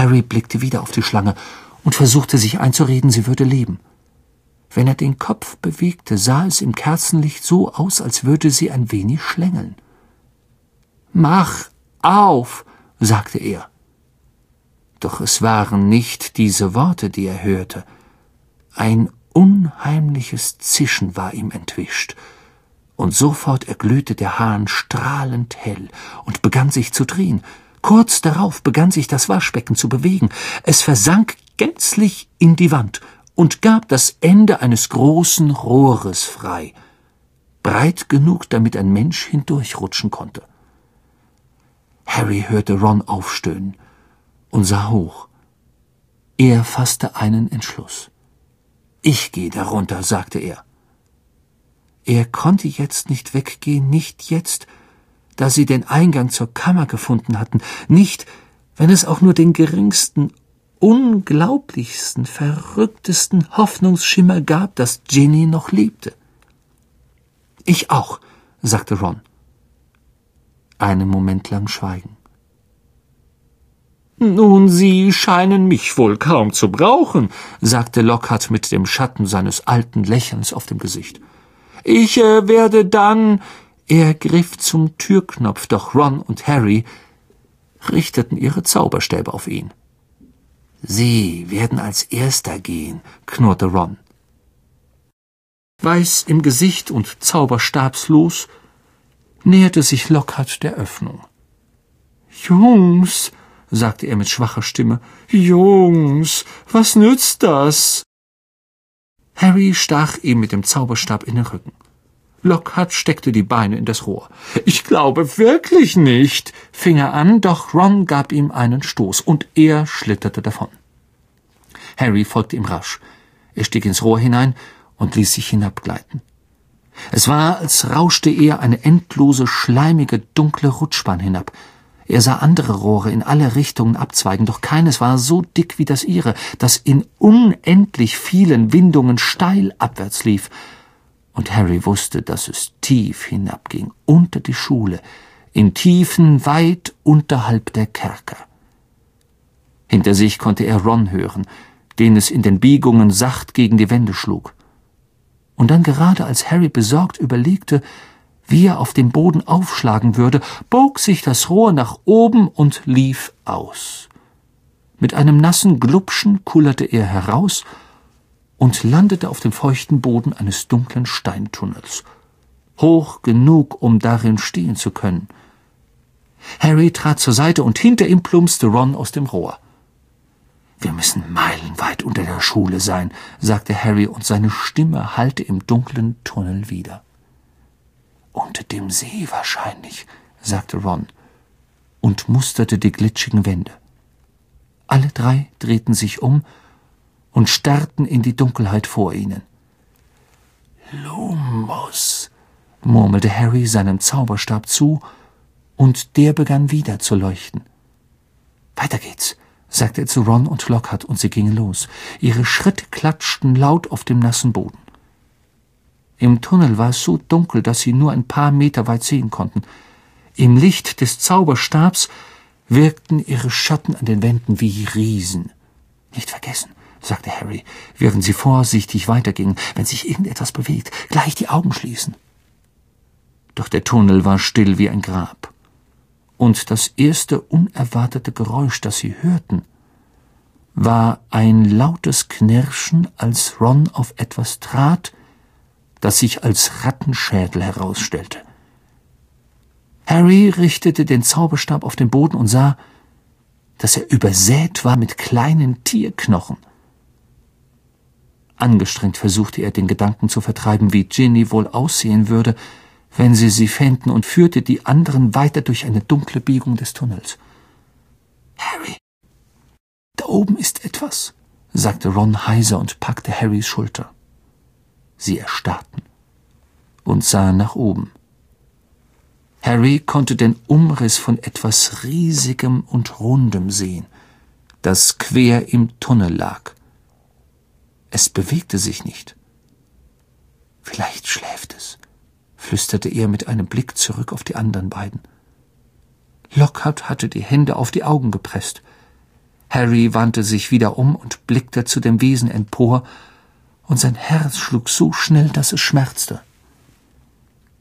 Harry blickte wieder auf die Schlange und versuchte sich einzureden, sie würde leben. Wenn er den Kopf bewegte, sah es im Kerzenlicht so aus, als würde sie ein wenig schlängeln. »Mach auf«, sagte er. Doch es waren nicht diese Worte, die er hörte. Ein unheimliches Zischen war ihm entwischt, und sofort erglühte der Hahn strahlend hell und begann sich zu drehen. Kurz darauf begann sich das Waschbecken zu bewegen. Es versank gänzlich in die Wand und gab das Ende eines großen Rohres frei, breit genug, damit ein Mensch hindurchrutschen konnte. Harry hörte Ron aufstöhnen und sah hoch. Er fasste einen Entschluss. »Ich gehe darunter«, sagte er. Er konnte jetzt nicht weggehen, nicht jetzt, da sie den Eingang zur Kammer gefunden hatten, nicht, wenn es auch nur den geringsten, unglaublichsten, verrücktesten Hoffnungsschimmer gab, dass Ginny noch lebte. »Ich auch«, sagte Ron. Einen Moment lang Schweigen. »Nun, Sie scheinen mich wohl kaum zu brauchen«, sagte Lockhart mit dem Schatten seines alten Lächelns auf dem Gesicht. »Ich werde dann...« Er griff zum Türknopf, doch Ron und Harry richteten ihre Zauberstäbe auf ihn. »Sie werden als Erster gehen«, knurrte Ron. Weiß im Gesicht und zauberstabslos näherte sich Lockhart der Öffnung. »Jungs«, sagte er mit schwacher Stimme, »Jungs, was nützt das?« Harry stach ihm mit dem Zauberstab in den Rücken. Lockhart steckte die Beine in das Rohr. »Ich glaube wirklich nicht«, fing er an, doch Ron gab ihm einen Stoß, und er schlitterte davon. Harry folgte ihm rasch. Er stieg ins Rohr hinein und ließ sich hinabgleiten. Es war, als rauschte er eine endlose, schleimige, dunkle Rutschbahn hinab. Er sah andere Rohre in alle Richtungen abzweigen, doch keines war so dick wie das ihre, das in unendlich vielen Windungen steil abwärts lief. Und Harry wusste, dass es tief hinabging, unter die Schule, in Tiefen weit unterhalb der Kerker. Hinter sich konnte er Ron hören, den es in den Biegungen sacht gegen die Wände schlug. Und dann, gerade als Harry besorgt überlegte, wie er auf dem Boden aufschlagen würde, bog sich das Rohr nach oben und lief aus. Mit einem nassen Glubschen kullerte er heraus und landete auf dem feuchten Boden eines dunklen Steintunnels, hoch genug, um darin stehen zu können. Harry trat zur Seite, und hinter ihm plumpste Ron aus dem Rohr. »Wir müssen meilenweit unter der Schule sein«, sagte Harry, und seine Stimme hallte im dunklen Tunnel wieder. »Unter dem See wahrscheinlich«, sagte Ron und musterte die glitschigen Wände. Alle drei drehten sich um und starrten in die Dunkelheit vor ihnen. »Lumos«, murmelte Harry seinem Zauberstab zu, und der begann wieder zu leuchten. »Weiter geht's«, sagte er zu Ron und Lockhart, und sie gingen los. Ihre Schritte klatschten laut auf dem nassen Boden. Im Tunnel war es so dunkel, dass sie nur ein paar Meter weit sehen konnten. Im Licht des Zauberstabs wirkten ihre Schatten an den Wänden wie Riesen. »Nicht vergessen«, sagte Harry, während sie vorsichtig weitergingen, »wenn sich irgendetwas bewegt, gleich die Augen schließen.« Doch der Tunnel war still wie ein Grab. Und das erste unerwartete Geräusch, das sie hörten, war ein lautes Knirschen, als Ron auf etwas trat, das sich als Rattenschädel herausstellte. Harry richtete den Zauberstab auf den Boden und sah, dass er übersät war mit kleinen Tierknochen. Angestrengt versuchte er, den Gedanken zu vertreiben, wie Ginny wohl aussehen würde, wenn sie fänden, und führte die anderen weiter durch eine dunkle Biegung des Tunnels. »Harry, da oben ist etwas«, sagte Ron heiser und packte Harrys Schulter. Sie erstarrten und sahen nach oben. Harry konnte den Umriss von etwas Riesigem und Rundem sehen, das quer im Tunnel lag. Es bewegte sich nicht. »Vielleicht schläft es«, flüsterte er mit einem Blick zurück auf die anderen beiden. Lockhart hatte die Hände auf die Augen gepresst. Harry wandte sich wieder um und blickte zu dem Wesen empor, und sein Herz schlug so schnell, dass es schmerzte.